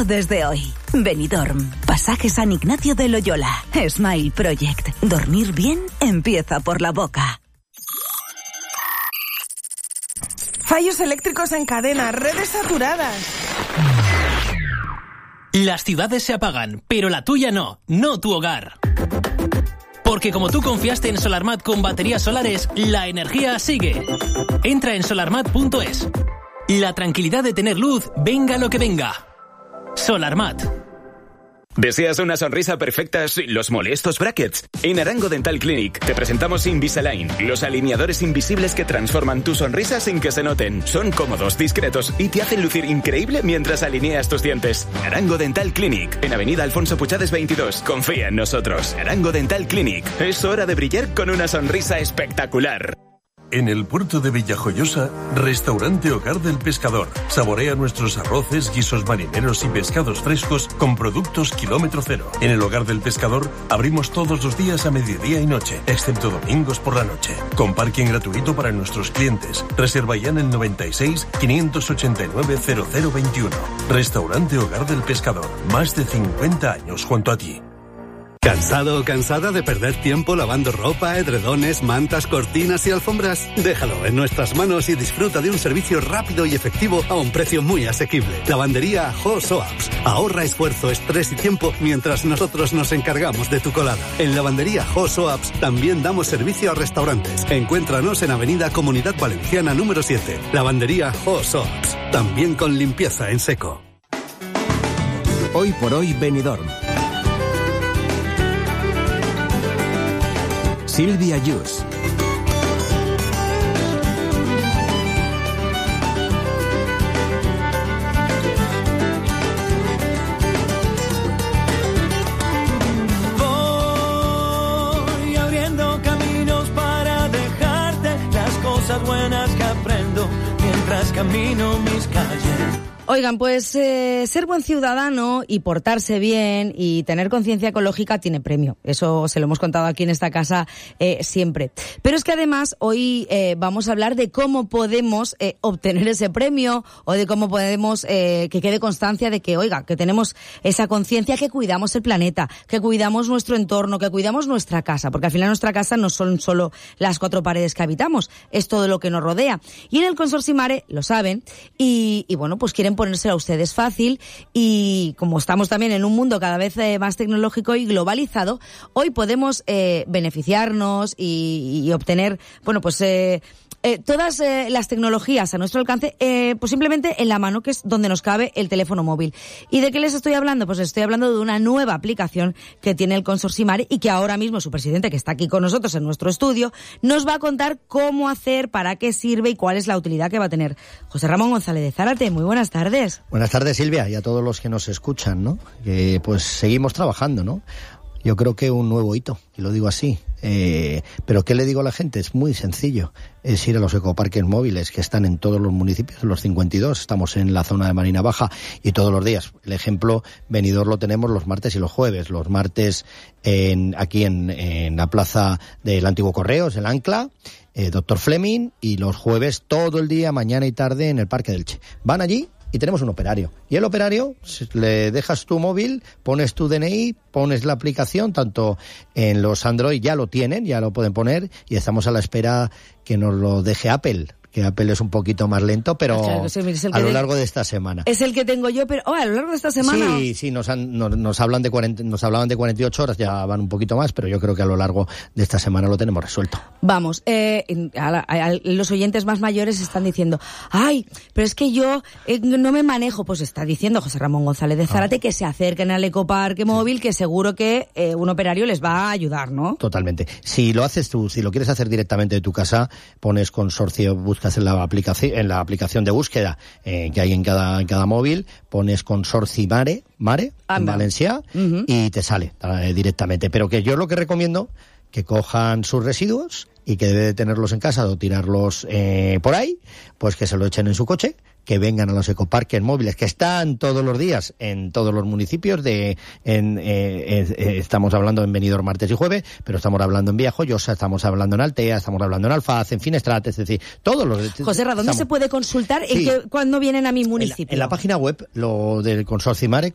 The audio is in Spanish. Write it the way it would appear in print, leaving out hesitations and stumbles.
Solo desde hoy. Benidorm, Pasaje San Ignacio de Loyola. Smile Project. Dormir bien empieza por la boca. Fallos eléctricos en cadena, redes saturadas. Las ciudades se apagan, pero la tuya no tu hogar. Porque como tú confiaste en Solarmat con baterías solares, la energía sigue. Entra en solarmat.es. La tranquilidad de tener luz, venga lo que venga. Solarmat. ¿Deseas una sonrisa perfecta sin los molestos brackets? En Arango Dental Clinic te presentamos Invisalign, los alineadores invisibles que transforman tu sonrisa sin que se noten. Son cómodos, discretos y te hacen lucir increíble mientras alineas tus dientes. Arango Dental Clinic, en Avenida Alfonso Puchades 22. Confía en nosotros. Arango Dental Clinic. Es hora de brillar con una sonrisa espectacular. En el puerto de Villajoyosa, Restaurante Hogar del Pescador. Saborea nuestros arroces, guisos marineros y pescados frescos con productos kilómetro cero. En el Hogar del Pescador abrimos todos los días a mediodía y noche, excepto domingos por la noche. Con parking gratuito para nuestros clientes. Reserva ya en el 96 589 0021. Restaurante Hogar del Pescador. Más de 50 años junto a ti. ¿Cansado o cansada de perder tiempo lavando ropa, edredones, mantas, cortinas y alfombras? Déjalo en nuestras manos y disfruta de un servicio rápido y efectivo a un precio muy asequible. Lavandería Hosoaps. Ahorra esfuerzo, estrés y tiempo mientras nosotros nos encargamos de tu colada. En Lavandería Hosoaps también damos servicio a restaurantes. Encuéntranos en Avenida Comunidad Valenciana número 7. Lavandería Hosoaps. También con limpieza en seco. Hoy por hoy Benidorm. Silvia Yus. Voy abriendo caminos para dejarte las cosas buenas que aprendo mientras camino mis calles. Oigan, pues ser buen ciudadano y portarse bien y tener conciencia ecológica tiene premio. Eso se lo hemos contado aquí en esta casa siempre. Pero es que además hoy vamos a hablar de cómo podemos obtener ese premio o de cómo podemos que quede constancia de que, oiga, que tenemos esa conciencia, que cuidamos el planeta, que cuidamos nuestro entorno, que cuidamos nuestra casa. Porque al final nuestra casa no son solo las 4 paredes que habitamos, es todo lo que nos rodea. Y en el Consorci Mare lo saben y bueno, pues quieren ponérselo a ustedes fácil y como estamos también en un mundo cada vez más tecnológico y globalizado, hoy podemos beneficiarnos y obtener, bueno, pues todas las tecnologías a nuestro alcance, pues simplemente en la mano, que es donde nos cabe el teléfono móvil. ¿Y de qué les estoy hablando? Pues estoy hablando de una nueva aplicación que tiene el Consorci Mare y que ahora mismo su presidente, que está aquí con nosotros en nuestro estudio, nos va a contar cómo hacer, para qué sirve y cuál es la utilidad que va a tener. José Ramón González de Zárate, muy buenas tardes. Buenas tardes, Silvia, y a todos los que nos escuchan, ¿no? Que pues seguimos trabajando, ¿no? Yo creo que un nuevo hito, y lo digo así. Pero ¿qué le digo a la gente? Es muy sencillo. Es ir a los ecoparques móviles que están en todos los municipios, los 52. Estamos en la zona de Marina Baja y todos los días. El ejemplo, Benidorm lo tenemos los martes y los jueves. Los martes aquí en la plaza del Antiguo Correos, el Ancla, Dr. Fleming, y los jueves todo el día, mañana y tarde, en el Parque del Che. Van allí y tenemos un operario. Y el operario, le dejas tu móvil, pones tu DNI, pones la aplicación, tanto en los Android ya lo tienen, ya lo pueden poner, y estamos a la espera que nos lo deje Apple. Que Apple es un poquito más lento, pero claro, a lo largo de esta semana. Es el que tengo yo, pero a lo largo de esta semana. Sí, nos hablan de 48 horas, ya van un poquito más, pero yo creo que a lo largo de esta semana lo tenemos resuelto. Vamos, los oyentes más mayores están diciendo, ay, pero es que yo no me manejo. Pues está diciendo José Ramón González de Zárate que se acerquen al ecoparque móvil, que seguro que un operario les va a ayudar, ¿no? Totalmente. Si lo haces tú, si lo quieres hacer directamente de tu casa, pones Consorcio, buscas en la aplicación de búsqueda que hay en cada móvil, pones Consorci Mare en Valencia, y te sale directamente. Pero que yo lo que recomiendo, que cojan sus residuos y que debe de tenerlos en casa o tirarlos por ahí, pues que se lo echen en su coche, que vengan a los ecoparques móviles que están todos los días en todos los municipios estamos hablando en Benidorm martes y jueves, pero estamos hablando en Villajoyosa, estamos hablando en Altea, estamos hablando en Alfaz, en Finestrat, es decir, todos los... José Ra, ¿dónde se puede consultar cuándo vienen a mi municipio? En la página web, lo del Consorci Mare,